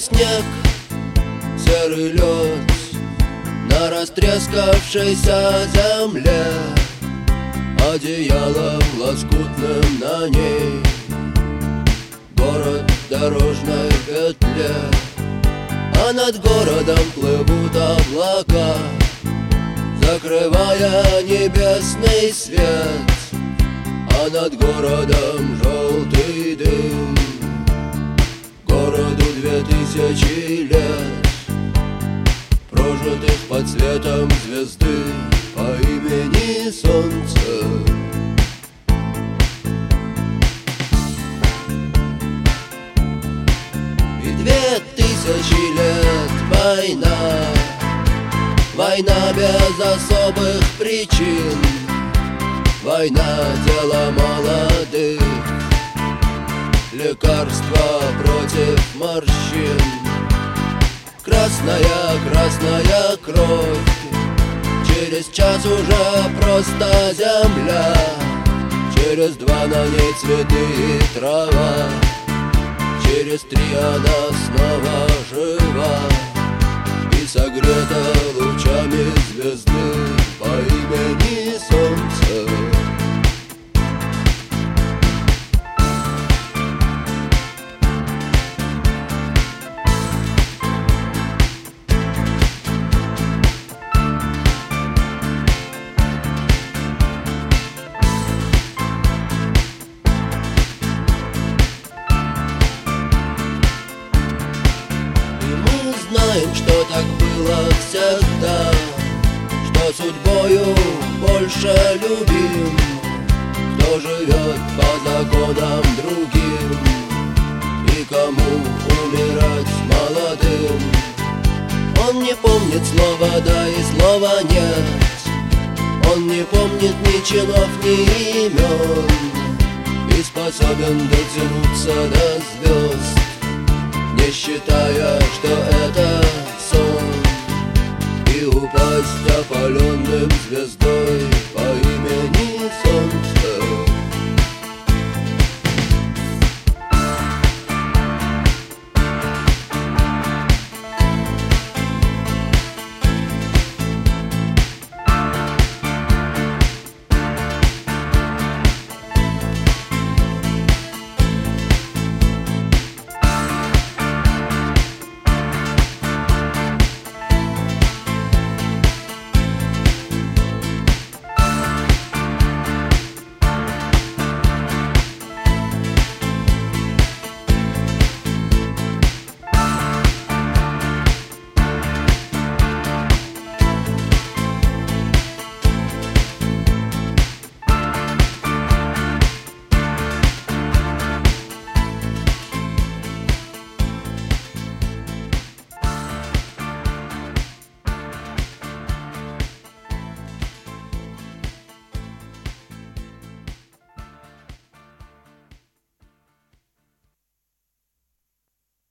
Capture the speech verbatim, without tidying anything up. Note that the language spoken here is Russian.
снег, серый лед на растрескавшейся земле, одеялом лоскутным на ней город в дорожной петле. А над городом плывут облака, закрывая небесный свет. А над городом желтый дым, городу две тысячи лет, прожитых под светом звезды по имени Солнце. И две тысячи лет война, война без особых причин, война дело молодых, лекарства против морщин. Красная, красная кровь, через час уже просто земля, через два на ней цветы и трава, через три она снова жива и согрета лучами звезды по имени Солнце. Знаем, что так было всегда, что судьбою больше любим, кто живет по законам другим и кому умирать молодым. Он не помнит слова «да» и слова «нет», он не помнит ни чинов, ни имен и способен дотянуться до звезд, не считая, что это сон, и упасть опаленным звездой по имени Солнце.